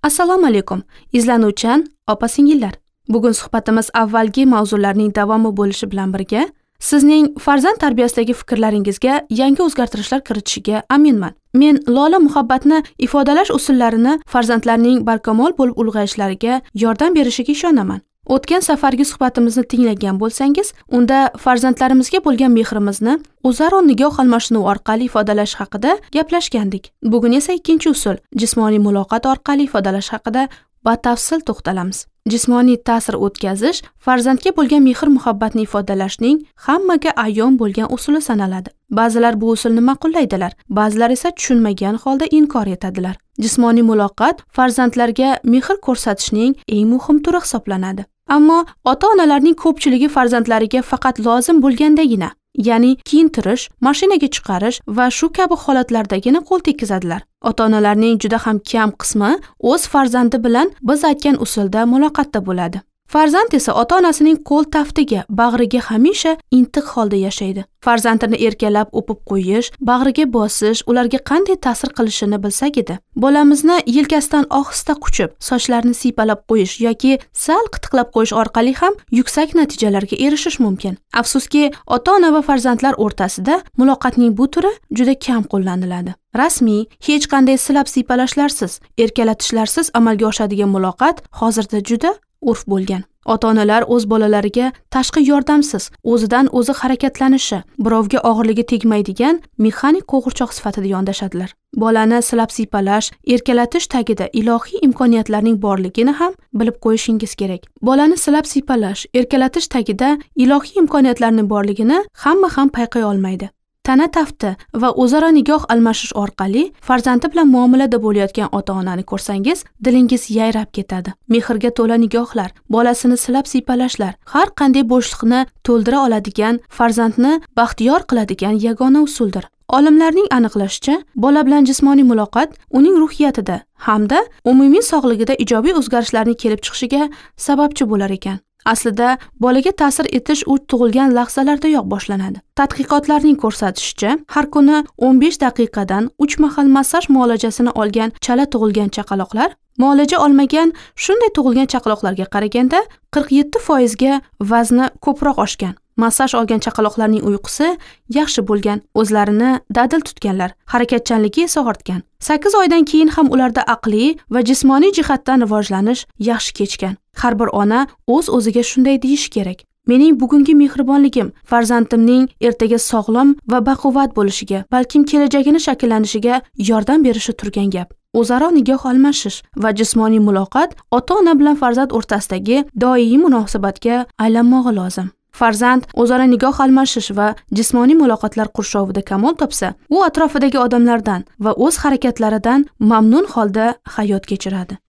Assalomu alaykum, izlanuvchan opa-singillar. Bugun suhbatimiz avvalgi mavzularning davomi bo'lishi bilan birga sizning farzand tarbiyasidagi fikrlaringizga yangi o'zgartirishlar kiritishiga aminman. Men Lola muhabbatni ifodalash usullarini farzandlarning barkamol bo'lib ulg'ayishlariga yordam berishiga ishonaman. O'tgan safargi suhbatimizni tinglagan bo'lsangiz, unda farzandlarimizga bo'lgan mehrimizni o'zaro nigoh almashinuv orqali ifodalash haqida gaplashgandik. Bugun esa ikkinchi usul, jismoniy muloqot orqali ifodalash haqida batafsil to'xtalamiz. Jismoniy ta'sir o'tkazish farzandga bo'lgan mehr-muhabbatni ifodalashning hammaga ayon bo'lgan usuli sanaladi. Ba'zilar bu usulni ma'qullaydilar, ba'zilar esa tushunmagan holda inkor etadilar. Jismoniy muloqot farzandlarga mehr ko'rsatishning eng muhim turi hisoblanadi. Ammo ota-onalarning ko'pchiligi farzandlariga faqat lozim bo'lgandagina, ya'ni kiyintirish, mashinaga chiqarish va shu kabi holatlardagina qo'l tekkizadilar. Ota-onalarning juda ham kam qismi o'z farzandi bilan biz aytgan usulda muloqotda bo'ladi. Farzand esa ota-onasining qo'l taftiga, bag'riga hamisha intiq holda yashaydi. Farzandini erkalab o'pib qo'yish, bag'riga bosish ularga qanday ta'sir qilishini bilsak edi. Bolamizni yelkasidan ohista quchib, sochlarini siypalab qo'yish yoki sal qitiqlab qo'yish orqali ham yuksak natijalarga erishish mumkin. Afsuski, ota-ona va farzandlar o'rtasida muloqotning bu turi juda kam qo'llaniladi. Rasmiy, hech qanday silab siypalashlarsiz, erkalatishlarsiz amalga oshadigan muloqot hozirda juda urf bo'lgan. Ota-onalar o'z bolalariga tashqi yordamsiz, o'zidan o'zi harakatlanishi, birovga og'irligi tegmaydigan mexanik qo'g'irchoq sifatida yondashadilar. Bolani silab siypalash, erkalatish tagida ilohiy imkoniyatlarning borligini ham bilib qo'yishingiz kerak. Bolani silab siypalash, erkalatish tagida ilohiy imkoniyatlarning borligini hamma ham payqay olmaydi. Tana tafti va o'zaro nigoh almashish orqali farzandi bilan muomalada bo'layotgan ota-onani ko'rsangiz, dilingiz yayrab ketadi. Mehrga to'la nigohlar, bolasini silab siypalashlar har qanday bo'shliqni to'ldira oladigan, farzandni baxtiyor qiladigan yagona usuldir. Olimlarning aniqlashicha, bola bilan jismoniy muloqot uning ruhiyatida hamda umumiy sog'lig'ida ijobiy o'zgarishlarning kelib chiqishiga sababchi bo'lar ekan. Aslida bolaga ta'sir etish u tug'ilgan lahzalardayoq boshlanadi. Tadqiqotlarning ko'rsatishicha, har kuni 15 daqiqadan 3 mahal massaj muolajasini olgan chala tug'ilgan chaqaloqlar muolaja olmagan shunday tug'ilgan chaqaloqlarga qaraganda 47% ga vazni ko'proq oshgan. Massaj olgan chaqaloqlarning uyqusi yaxshi bo'lgan, o'zlarini dadil tutganlar, harakatchanligi esa ortgan. 8 oydan keyin ham ularda aqliy va jismoniy jihatdan rivojlanish yaxshi kechgan. Har bir ona o'z-o'ziga shunday deyish kerak. Mening bugungi mehribonligim farzandimning ertaga sog'lom va baquvvat bo'lishiga, balkim kelajagini shakllanishiga yordam berishi turgan gap. O'zaro nigoh almashish va jismoniy muloqot ota-ona bilan farzand o'rtasidagi doimiy munosabatga aylanmog'i lozim. Farzand o'zaro nigoh almashish va jismoniy muloqotlar qurshovida kamol topsa, u atrofidagi odamlardan va o'z harakatlaridan mamnun holda hayot kechiradi.